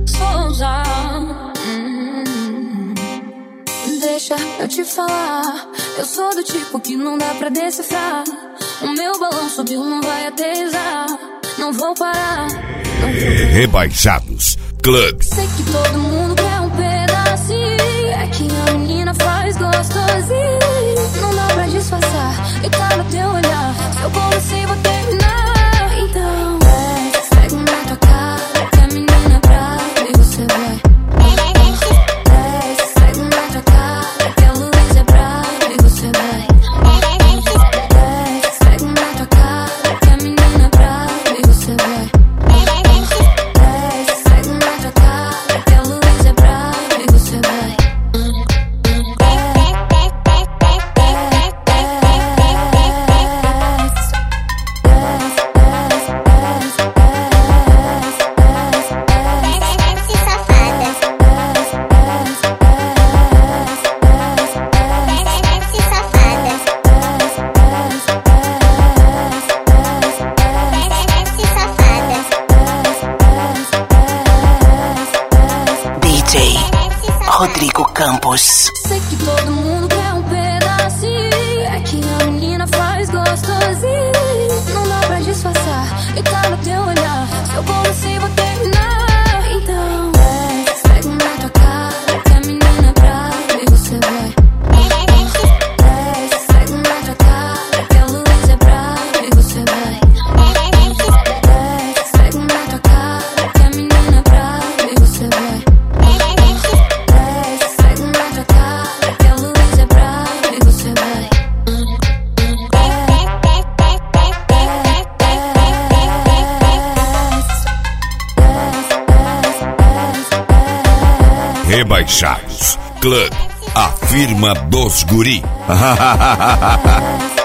Souza. Deixa eu te falar, eu sou do tipo que não dá pra decifrar. O meu balão subiu, não vai aterrissar. Não vou parar, não vou parar. Rebaixados Club. Sei que todo mundo quer um pedacinho, é que a menina faz gostosinho. Não dá pra disfarçar, e tá no teu olhar. Se eu comecei, vou terminar. Então segue na tua cara, que a menina é brava e você vai. Segue na tua cara, que a luz é brava e você vai. Segue na tua cara, que a menina é brava e você vai. Segue na tua cara, que a luz é brava e você vai. DJ Rodrigo Campos. Sei que todo mundo quer um pedacinho, é que a menina faz gostosinho. Não dá pra disfarçar, e tá no teu olhar. Se eu comecei, vou terminar. Então segue na tua cara, que a menina é brava e você vai. Segue na tua cara, que a luz é brava e você vai. Segue na tua cara, que a menina é brava e você vai. Segue na tua cara, que a luz é brava e você vai. Rebaixados Club. A firma dos guri.